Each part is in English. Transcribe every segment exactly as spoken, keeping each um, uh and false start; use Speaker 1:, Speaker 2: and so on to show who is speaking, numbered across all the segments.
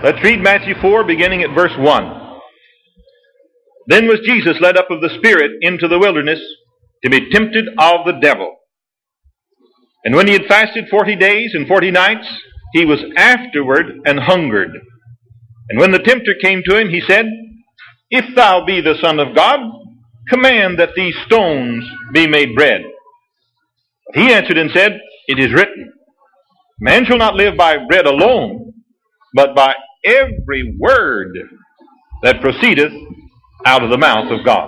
Speaker 1: Let's read Matthew four, beginning at verse one. Then was Jesus led up of the Spirit into the wilderness to be tempted of the devil. And when he had fasted forty days and forty nights, he was afterward and hungered. And when the tempter came to him, he said, If thou be the Son of God, command that these stones be made bread. But he answered and said, It is written, Man shall not live by bread alone, but by every word that proceedeth out of the mouth of God.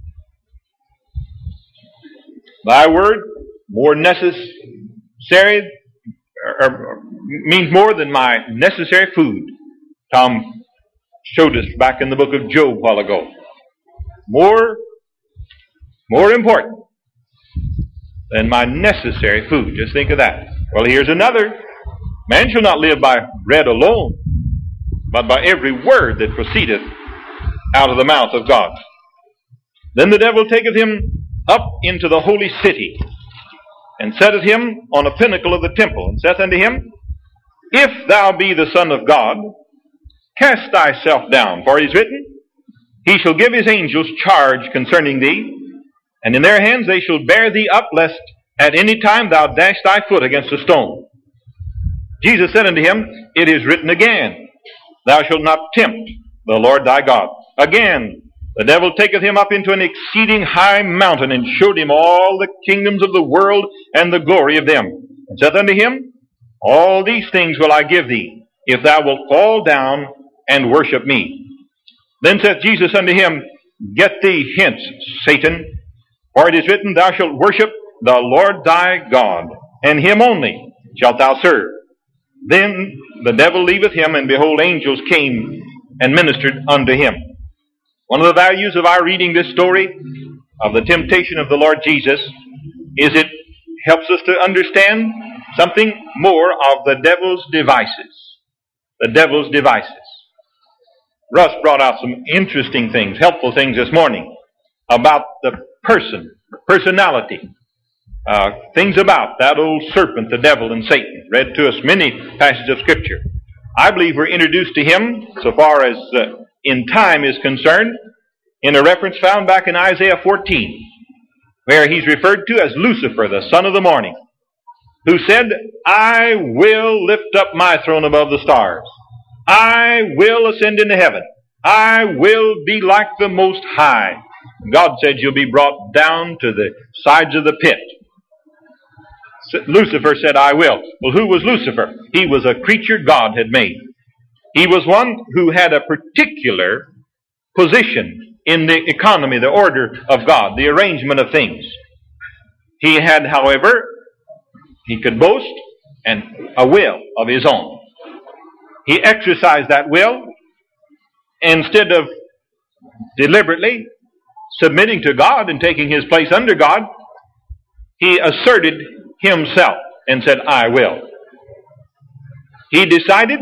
Speaker 1: Thy word, more necessary, or, or, means more than my necessary food. Tom showed us back in the book of Job a while ago. More, more important than my necessary food. Just think of that. Well, here's another. Man shall not live by bread alone, but by every word that proceedeth out of the mouth of God. Then the devil taketh him up into the holy city, and setteth him on a pinnacle of the temple, and saith unto him, If thou be the Son of God, cast thyself down, for it is written, He shall give his angels charge concerning thee, and in their hands they shall bear thee up, lest at any time thou dash thy foot against a stone. Jesus said unto him, It is written again, Thou shalt not tempt the Lord thy God. Again, the devil taketh him up into an exceeding high mountain, and showed him all the kingdoms of the world and the glory of them, and saith unto him, All these things will I give thee, if thou wilt fall down and worship me. Then saith Jesus unto him, Get thee hence, Satan, for it is written, Thou shalt worship the Lord thy God, and him only shalt thou serve. Then the devil leaveth him, and behold, angels came and ministered unto him. One of the values of our reading this story of the temptation of the Lord Jesus is it helps us to understand something more of the devil's devices. The devil's devices. Russ brought out some interesting things, helpful things this morning about the person, personality, uh, things about that old serpent, the devil and Satan. Read to us many passages of Scripture. I believe we're introduced to him, so far as uh, in time is concerned, in a reference found back in Isaiah fourteen, where he's referred to as Lucifer, the son of the morning, who said, I will lift up my throne above the stars. I will ascend into heaven. I will be like the Most High. God said you'll be brought down to the sides of the pit. Lucifer said, I will. Well, who was Lucifer? He was a creature God had made. He was one who had a particular position in the economy, the order of God, the arrangement of things. He had, however, he could boast and a will of his own. He exercised that will instead of deliberately submitting to God and taking his place under God. He asserted himself and said, I will. He decided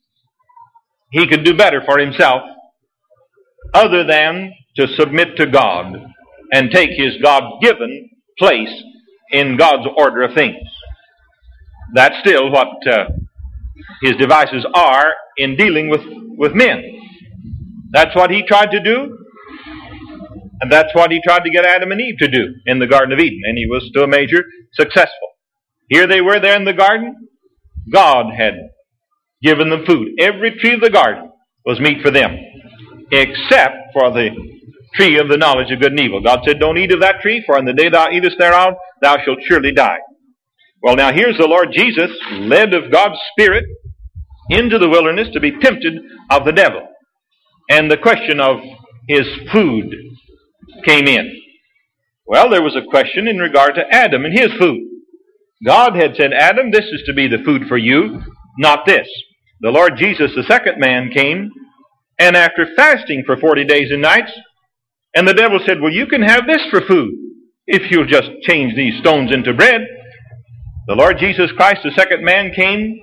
Speaker 1: he could do better for himself other than to submit to God and take his God-given place in God's order of things. That's still what uh, his devices are in dealing with, with men. That's what he tried to do, and that's what he tried to get Adam and Eve to do in the Garden of Eden, and he was to a measure successful. Here they were there in the garden. God had given them food. Every tree of the garden was meat for them, except for the tree of the knowledge of good and evil. God said, don't eat of that tree, for in the day thou eatest thereof, thou shalt surely die. Well, now here's the Lord Jesus, led of God's Spirit, into the wilderness to be tempted of the devil. And the question of his food came in. Well, there was a question in regard to Adam and his food. God had said, Adam, this is to be the food for you, not this. The Lord Jesus, the second man, came, and after fasting for forty days and nights, and the devil said, well, you can have this for food if you'll just change these stones into bread. The Lord Jesus Christ, the second man, came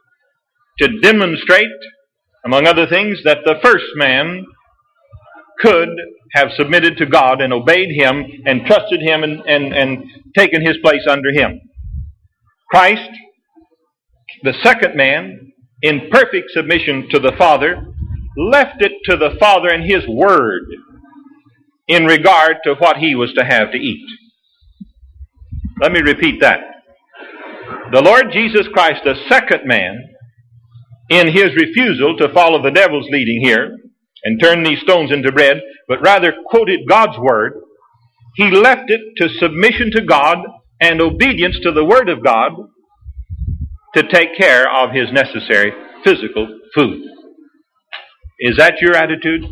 Speaker 1: to demonstrate, among other things, that the first man could have submitted to God and obeyed him and trusted him and, and, and taken his place under him. Christ, the second man, in perfect submission to the Father, left it to the Father and His Word in regard to what He was to have to eat. Let me repeat that. The Lord Jesus Christ, the second man, in His refusal to follow the devil's leading here and turn these stones into bread, but rather quoted God's Word, He left it to submission to God and obedience to the Word of God to take care of His necessary physical food. Is that your attitude?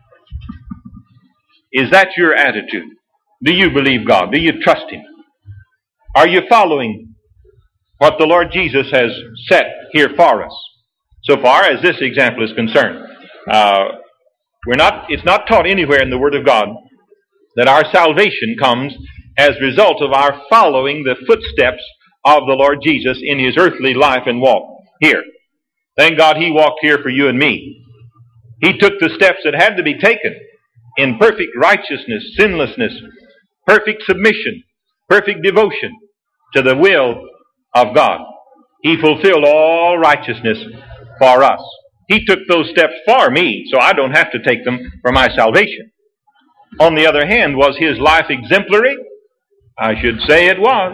Speaker 1: Is that your attitude? Do you believe God? Do you trust Him? Are you following what the Lord Jesus has set here for us, so far as this example is concerned? Uh, we're not. It's not taught anywhere in the Word of God that our salvation comes as a result of our following the footsteps of the Lord Jesus in His earthly life and walk here. Thank God He walked here for you and me. He took the steps that had to be taken in perfect righteousness, sinlessness, perfect submission, perfect devotion to the will of God. He fulfilled all righteousness for us. He took those steps for me, so I don't have to take them for my salvation. On the other hand, was His life exemplary? I should say it was.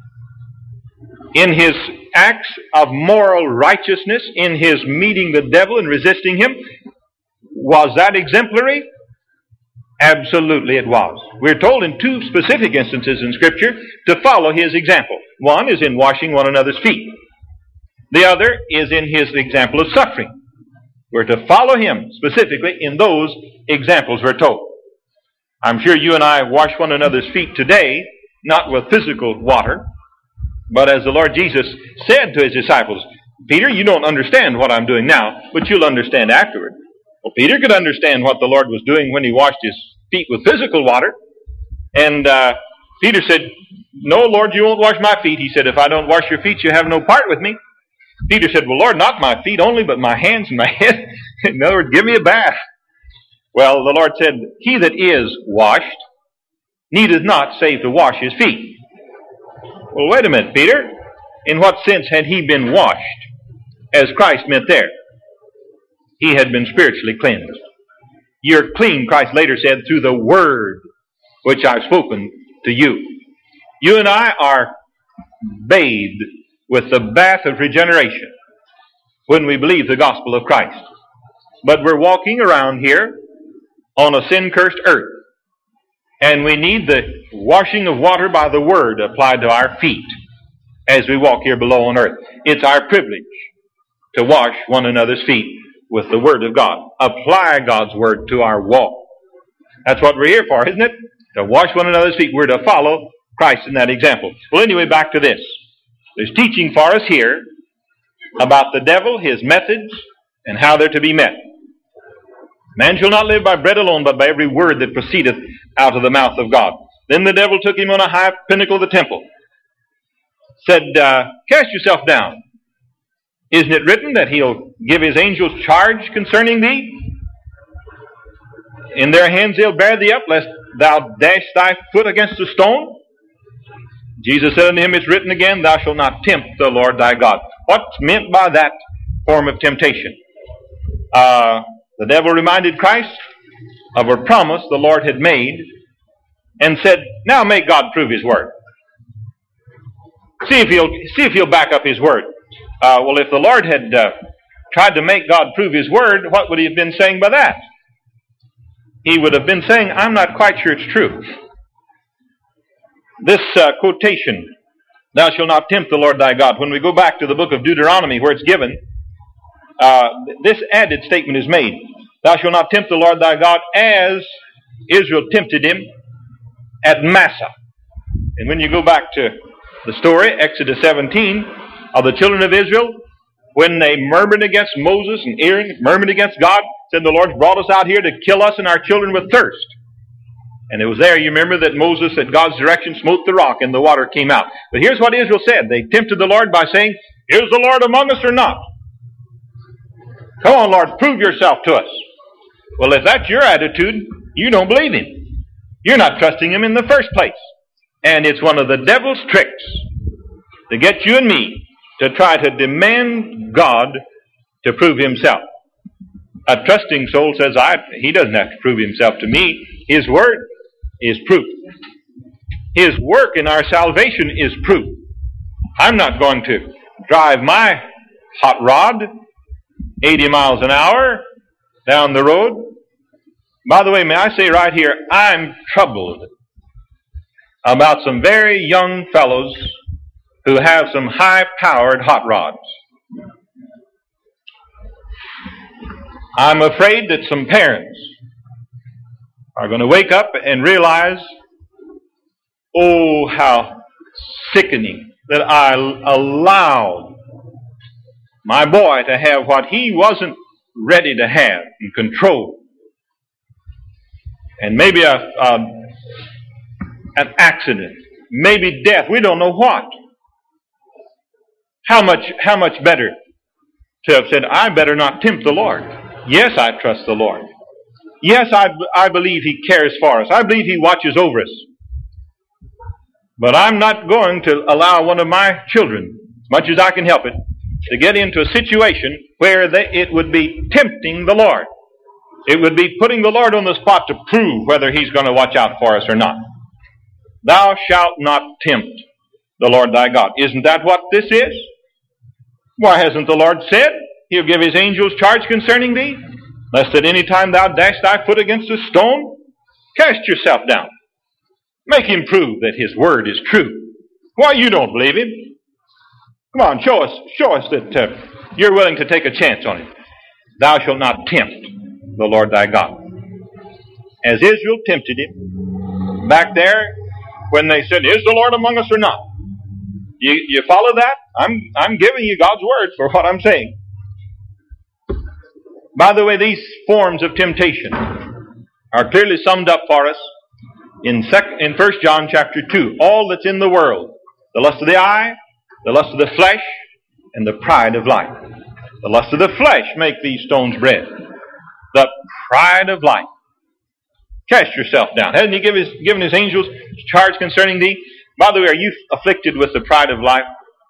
Speaker 1: In His acts of moral righteousness, in His meeting the devil and resisting him, was that exemplary? Absolutely it was. We're told in two specific instances in Scripture to follow His example. One is in washing one another's feet. The other is in His example of suffering. We're to follow Him specifically in those examples we're told. I'm sure you and I wash one another's feet today, not with physical water, but as the Lord Jesus said to His disciples, Peter, you don't understand what I'm doing now, but you'll understand afterward. Well, Peter could understand what the Lord was doing when He washed his feet with physical water. And uh, Peter said, no, Lord, you won't wash my feet. He said, if I don't wash your feet, you have no part with me. Peter said, well, Lord, not my feet only, but my hands and my head. In other words, give me a bath. Well, the Lord said, he that is washed needeth not save to wash his feet. Well, wait a minute, Peter. In what sense had he been washed, as Christ meant there? He had been spiritually cleansed. You're clean, Christ later said, through the word which I've spoken to you. You and I are bathed with the bath of regeneration when we believe the gospel of Christ. But we're walking around here on a sin-cursed earth, and we need the washing of water by the word applied to our feet as we walk here below on earth. It's our privilege to wash one another's feet with the word of God. Apply God's word to our walk. That's what we're here for, isn't it? To wash one another's feet. We're to follow Christ in that example. Well, anyway, back to this. There's teaching for us here about the devil, his methods, and how they're to be met. Man shall not live by bread alone, but by every word that proceedeth out of the mouth of God. Then the devil took him on a high pinnacle of the temple, said, uh, cast yourself down. Isn't it written that he'll give his angels charge concerning thee? In their hands they'll bear thee up, lest thou dash thy foot against a stone. Jesus said unto him, it's written again, thou shalt not tempt the Lord thy God. What's meant by that form of temptation? Uh, the devil reminded Christ of a promise the Lord had made and said, now make God prove his word. See if he'll, see if he'll back up his word. Uh, well, if the Lord had uh, tried to make God prove his word, what would he have been saying by that? He would have been saying, I'm not quite sure it's true. This uh, quotation, thou shalt not tempt the Lord thy God, when we go back to the book of Deuteronomy where it's given, uh, this added statement is made. Thou shalt not tempt the Lord thy God as Israel tempted him at Massah. And when you go back to the story, Exodus seventeen, of the children of Israel, when they murmured against Moses and Aaron, murmured against God, said the Lord's brought us out here to kill us and our children with thirst. And it was there, you remember, that Moses, at God's direction, smote the rock and the water came out. But here's what Israel said. They tempted the Lord by saying, is the Lord among us or not? Come on, Lord, prove yourself to us. Well, if that's your attitude, you don't believe him. You're not trusting him in the first place. And it's one of the devil's tricks to get you and me to try to demand God to prove himself. A trusting soul says, I, he doesn't have to prove himself to me. His word is proof. His work in our salvation is proof. I'm not going to drive my hot rod eighty miles an hour down the road. By the way, may I say right here, I'm troubled about some very young fellows who have some high-powered hot rods. I'm afraid that some parents are going to wake up and realize, oh, how sickening that I allowed my boy to have what he wasn't ready to have and control. And maybe a, a, an accident, maybe death, we don't know what. How much, how much better to have said, I better not tempt the Lord. Yes, I trust the Lord. Yes, I, I believe He cares for us. I believe He watches over us. But I'm not going to allow one of my children, as much as I can help it, to get into a situation where they, it would be tempting the Lord. It would be putting the Lord on the spot to prove whether He's going to watch out for us or not. Thou shalt not tempt the Lord thy God. Isn't that what this is? Why hasn't the Lord said He'll give His angels charge concerning thee, lest at any time thou dash thy foot against a stone? Cast yourself down. Make Him prove that His word is true. Why, you don't believe Him? Come on, show us, show us that uh, you're willing to take a chance on Him. Thou shalt not tempt the Lord thy God. As Israel tempted Him back there when they said, is the Lord among us or not? You, you follow that? I'm, I'm giving you God's word for what I'm saying. By the way, these forms of temptation are clearly summed up for us in, sec- in First John chapter two. All that's in the world, the lust of the eye, the lust of the flesh, and the pride of life. The lust of the flesh make these stones bread. The pride of life. Cast yourself down. Hasn't He give his, given His angels charge concerning thee? By the way, are you afflicted with the pride of life?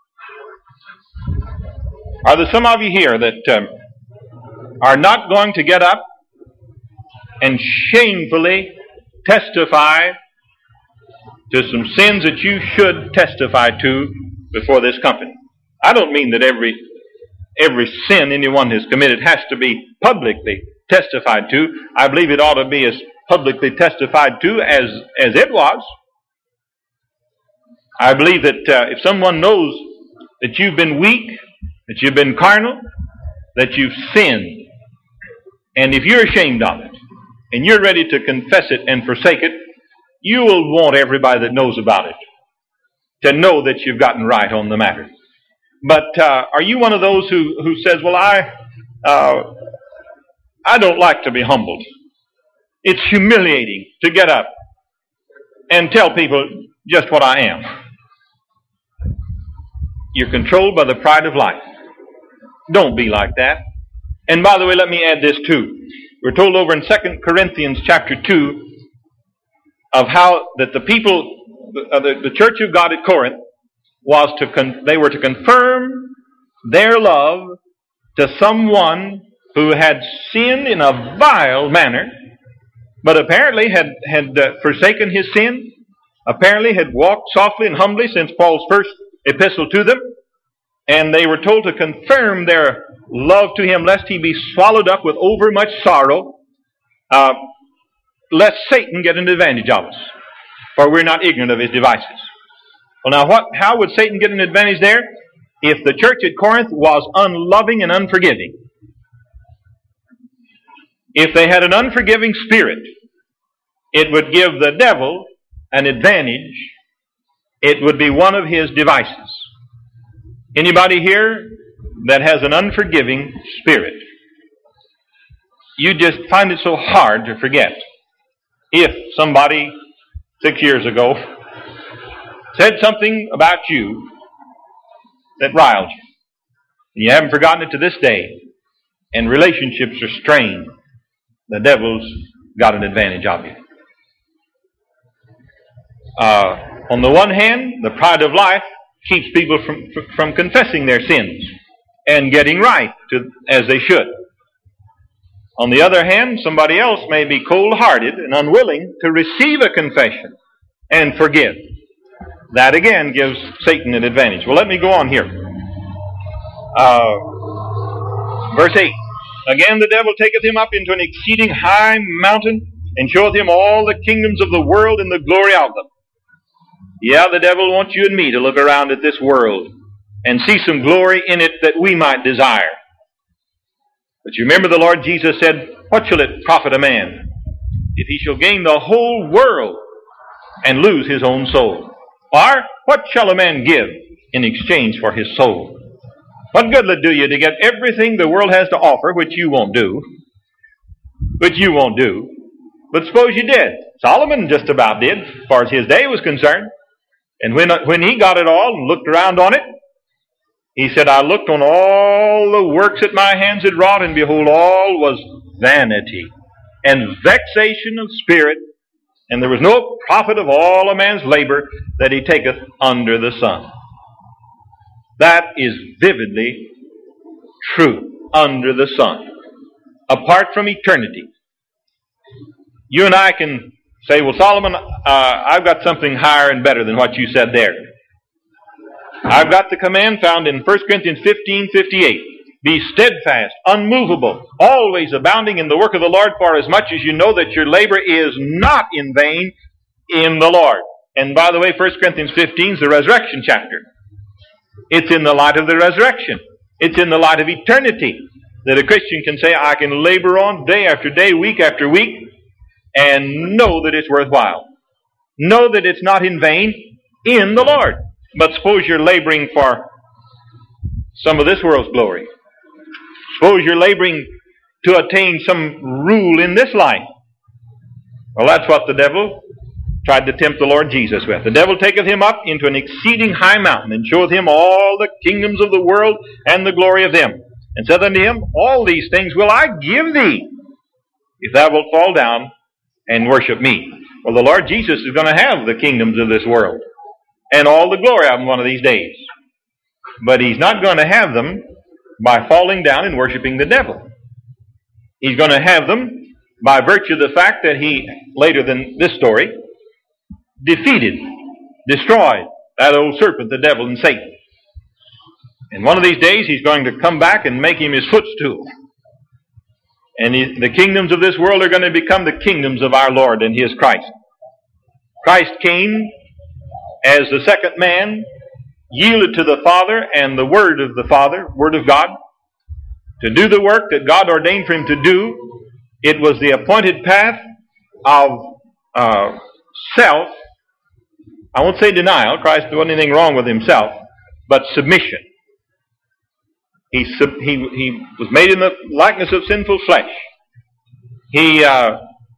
Speaker 1: Are there some of you here that um, are not going to get up and shamefully testify to some sins that you should testify to before this company? I don't mean that every every sin anyone has committed has to be publicly testified to. I believe it ought to be as publicly testified to as, as it was. I believe that uh, if someone knows that you've been weak, that you've been carnal, that you've sinned, and if you're ashamed of it, and you're ready to confess it and forsake it, you will want everybody that knows about it to know that you've gotten right on the matter. But uh, are you one of those who, who says, well, I, uh, I don't like to be humbled. It's humiliating to get up and tell people just what I am. You're controlled by the pride of life. Don't be like that. And by the way, let me add this too. We're told over in Second Corinthians chapter two of how that the people, uh, the, the church of God at Corinth, was to con- they were to confirm their love to someone who had sinned in a vile manner, but apparently had, had uh, forsaken his sin, apparently had walked softly and humbly since Paul's first epistle to them, and they were told to confirm their love to him lest he be swallowed up with overmuch sorrow, uh, lest Satan get an advantage of us, for we're not ignorant of his devices. Well, now, what? How would Satan get an advantage there? If the church at Corinth was unloving and unforgiving. If they had an unforgiving spirit, it would give the devil an advantage. It would be one of his devices. Anybody here that has an unforgiving spirit? You just find it so hard to forget. If somebody six years ago said something about you that riled you, and you haven't forgotten it to this day, and relationships are strained, the devil's got an advantage of you. Uh, on the one hand, the pride of life keeps people from, from confessing their sins. and getting right to, as they should. On the other hand, somebody else may be cold-hearted and unwilling to receive a confession and forgive. That again gives Satan an advantage. Well, let me go on here. Uh, verse eight. Again the devil taketh him up into an exceeding high mountain, and showeth him all the kingdoms of the world and the glory of them. Yeah, the devil wants you and me to look around at this world and see some glory in it that we might desire. But you remember the Lord Jesus said, what shall it profit a man if he shall gain the whole world and lose his own soul? Or what shall a man give in exchange for his soul? What good will it do you to get everything the world has to offer, which you won't do, which you won't do? But suppose you did. Solomon just about did, as far as his day was concerned. And when, when he got it all and looked around on it, he said, I looked on all the works that my hands had wrought, and behold, all was vanity and vexation of spirit, and there was no profit of all a man's labor that he taketh under the sun. That is vividly true, under the sun, apart from eternity. You and I can say, well, Solomon, uh, I've got something higher and better than what you said there. I've got the command found in First Corinthians fifteen fifty-eight. Be steadfast, unmovable, always abounding in the work of the Lord, for as much as you know that your labor is not in vain in the Lord. And by the way, First Corinthians fifteen is the resurrection chapter. It's in the light of the resurrection. It's in the light of eternity that a Christian can say, I can labor on day after day, week after week, and know that it's worthwhile. Know that it's not in vain in the Lord. But suppose you're laboring for some of this world's glory. Suppose you're laboring to attain some rule in this life. Well, that's what the devil tried to tempt the Lord Jesus with. The devil taketh him up into an exceeding high mountain, and showeth him all the kingdoms of the world and the glory of them, and saith unto him, all these things will I give thee, if thou wilt fall down and worship me. Well, the Lord Jesus is going to have the kingdoms of this world and all the glory of them one of these days. But he's not going to have them by falling down and worshiping the devil. He's going to have them by virtue of the fact that he, later than this story, defeated, destroyed that old serpent, the devil and Satan. And one of these days he's going to come back and make him his footstool. And he, the kingdoms of this world are going to become the kingdoms of our Lord and his Christ. Christ came as the second man, yielded to the Father and the Word of the Father, Word of God, to do the work that God ordained for him to do. It was the appointed path of uh, self. I won't say denial. Christ, there wasn't anything wrong with himself, but submission. He, sub, he, he was made in the likeness of sinful flesh. He uh,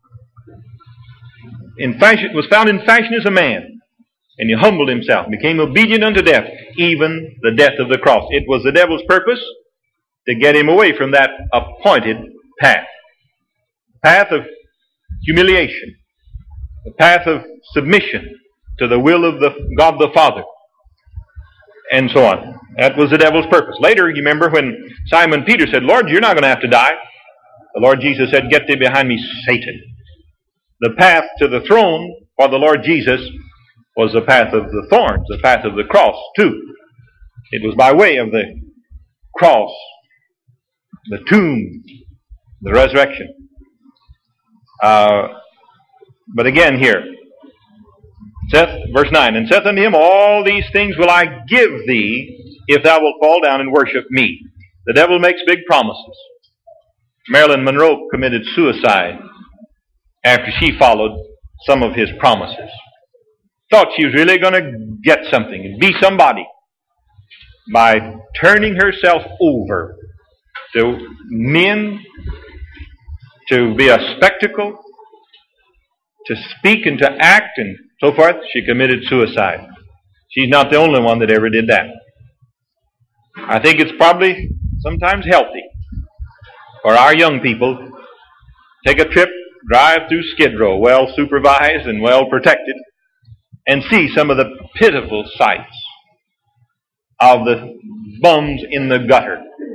Speaker 1: in fashion, was found in fashion as a man. And he humbled himself, became obedient unto death, even the death of the cross. It was the devil's purpose to get him away from that appointed path. Path of humiliation. The path of submission to the will of the God the Father. And so on. That was the devil's purpose. Later, you remember when Simon Peter said, Lord, you're not going to have to die. The Lord Jesus said, get thee behind me, Satan. The path to the throne for the Lord Jesus was the path of the thorns, the path of the cross, too. It was by way of the cross, the tomb, the resurrection. Uh, but again here, saith, verse nine, and saith unto him, all these things will I give thee, if thou wilt fall down and worship me. The devil makes big promises. Marilyn Monroe committed suicide after she followed some of his promises. Thought she was really going to get something and be somebody by turning herself over to men, to be a spectacle, to speak and to act and so forth. She committed suicide. She's not the only one that ever did that. I think it's probably sometimes healthy for our young people to take a trip, drive through Skid Row, well supervised and well protected, and see some of the pitiful sights of the bums in the gutter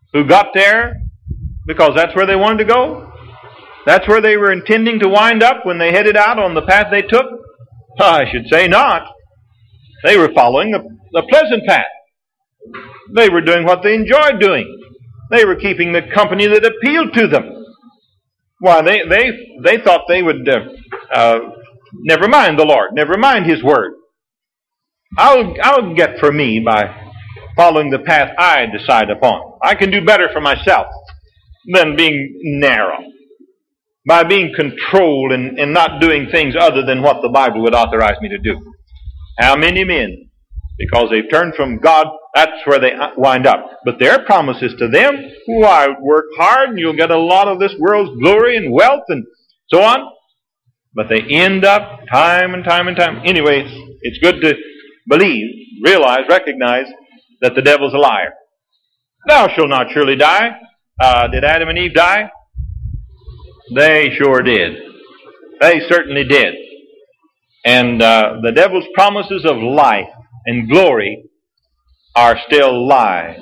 Speaker 1: who got there because that's where they wanted to go? That's where they were intending to wind up when they headed out on the path they took? I should say not. They were following the, the pleasant path. They were doing what they enjoyed doing. They were keeping the company that appealed to them. Why, they they they thought they would uh, uh, never mind the Lord, never mind His Word. I'll I'll get for me by following the path I decide upon. I can do better for myself than being narrow, by being controlled and, and not doing things other than what the Bible would authorize me to do. How many men, because they've turned from God, that's where they wind up. But their promises to them, why, work hard and you'll get a lot of this world's glory and wealth and so on. But they end up time and time and time. Anyway, it's, it's good to believe, realize, recognize that the devil's a liar. Thou shalt not surely die. Uh, did Adam and Eve die? They sure did. They certainly did. And uh, the devil's promises of life and glory are still lies.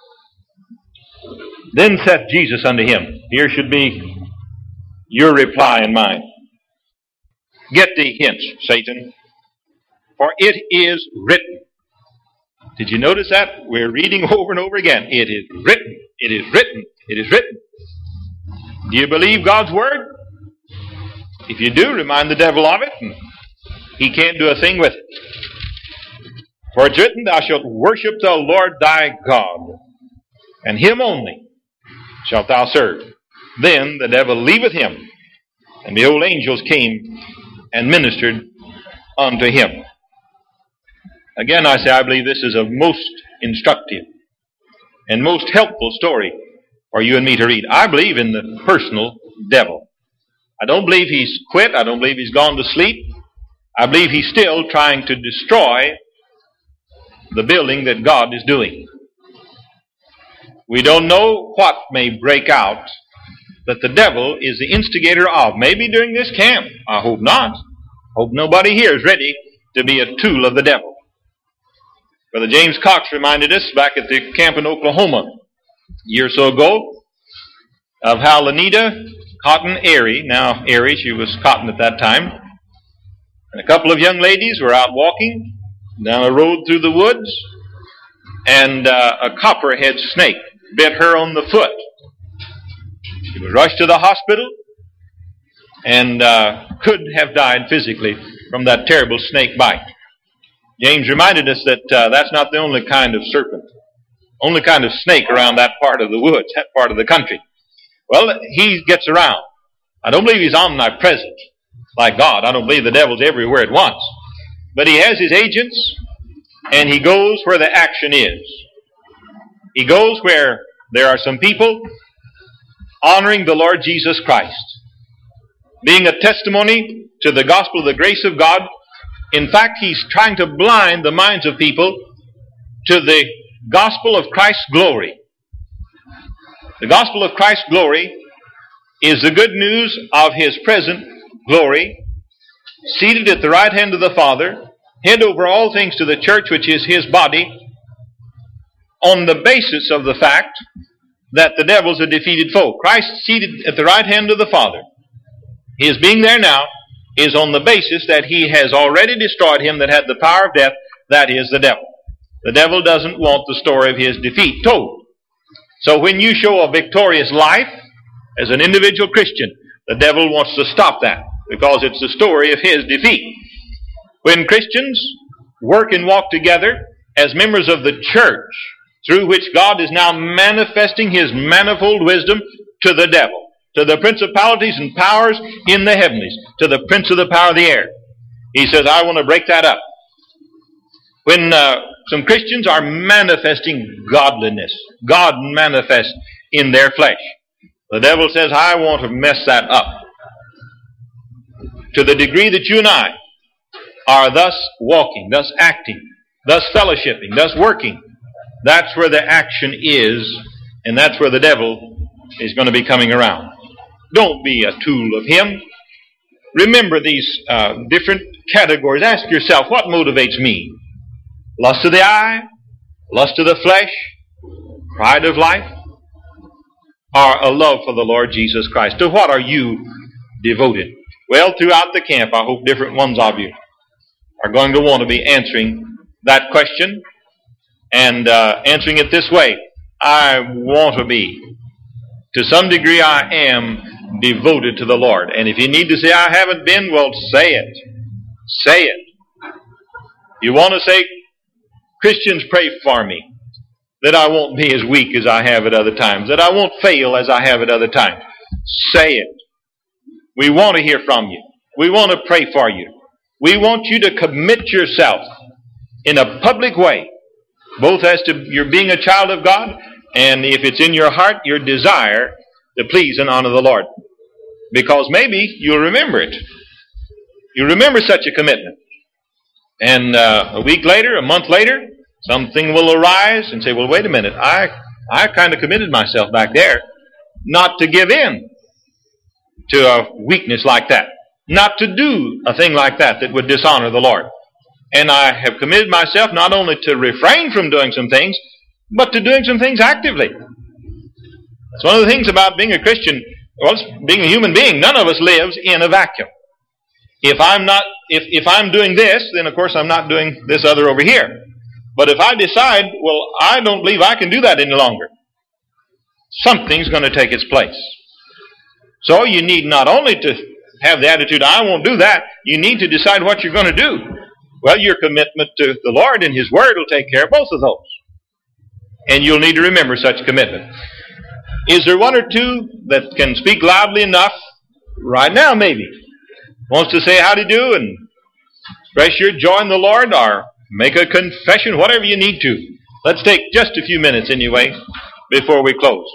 Speaker 1: Then saith Jesus unto him, here should be your reply and mine. Get thee hence, Satan, for it is written. Did you notice that? We're reading over and over again. It is written. It is written. It is written. Do you believe God's word? If you do, remind the devil of it, and he can't do a thing with it. For it's written, thou shalt worship the Lord thy God, and him only shalt thou serve. Then the devil leaveth him, and behold, angels came and ministered unto him. Again, I say I believe this is a most instructive and most helpful story for you and me to read. I believe in the personal devil. I don't believe he's quit. I don't believe he's gone to sleep. I believe he's still trying to destroy the building that God is doing. We don't know what may break out that the devil is the instigator of. Maybe during this camp. I hope not. Hope nobody here is ready to be a tool of the devil. Brother James Cox reminded us back at the camp in Oklahoma a year or so ago of how Lanita Cotton Airy, now Airy, she was Cotton at that time, and a couple of young ladies were out walking down a road through the woods, and uh, a copperhead snake bit her on the foot. She was rushed to the hospital and uh, could have died physically from that terrible snake bite. James reminded us that uh, that's not the only kind of serpent, only kind of snake around that part of the woods, that part of the country. Well, he gets around. I don't believe he's omnipresent like God. I don't believe the devil's everywhere at once. But he has his agents, and he goes where the action is. He goes where there are some people honoring the Lord Jesus Christ, being a testimony to the gospel of the grace of God. In fact, he's trying to blind the minds of people to the gospel of Christ's glory. The gospel of Christ's glory is the good news of his present glory, seated at the right hand of the Father, head over all things to the church, which is his body, on the basis of the fact that the devil's a defeated foe. Christ seated at the right hand of the Father, his being there now, is on the basis that he has already destroyed him that had the power of death, that is the devil. The devil doesn't want the story of his defeat told. So when you show a victorious life as an individual Christian, the devil wants to stop that because it's the story of his defeat. When Christians work and walk together as members of the church through which God is now manifesting his manifold wisdom to the devil, to the principalities and powers in the heavenlies, to the prince of the power of the air. He says, I want to break that up. When uh, some Christians are manifesting godliness, God manifest in their flesh, the devil says, I want to mess that up. To the degree that you and I are thus walking, thus acting, thus fellowshipping, thus working, that's where the action is, and that's where the devil is going to be coming around. Don't be a tool of him. Remember these uh, different categories. Ask yourself, what motivates me? Lust of the eye, lust of the flesh, pride of life, or a love for the Lord Jesus Christ? To what are you devoted? Well, throughout the camp, I hope different ones of you are going to want to be answering that question and uh, answering it this way. I want to be. To some degree, I am devoted to the Lord. And if you need to say, I haven't been, well, say it. Say it. You want to say, Christians, pray for me, that I won't be as weak as I have at other times, that I won't fail as I have at other times. Say it. We want to hear from you. We want to pray for you. We want you to commit yourself in a public way, both as to your being a child of God, and if it's in your heart, your desire to please and honor the Lord. Because maybe you'll remember it. You'll remember such a commitment. And uh, a week later, a month later, something will arise and say, well, wait a minute, I, I kind of committed myself back there not to give in to a weakness like that, not to do a thing like that that would dishonor the Lord. And I have committed myself not only to refrain from doing some things, but to doing some things actively. That's one of the things about being a Christian, well, being a human being. None of us lives in a vacuum. If I'm not, if, if I'm doing this, then of course I'm not doing this other over here. But if I decide, well, I don't believe I can do that any longer, something's going to take its place. So you need not only to have the attitude, I won't do that, you need to decide what you're going to do. Well, your commitment to the Lord and His Word will take care of both of those. And you'll need to remember such commitment. Is there one or two that can speak loudly enough right now, maybe? Wants to say how to do and express your joy in the Lord, or make a confession, whatever you need to. Let's take just a few minutes anyway before we close.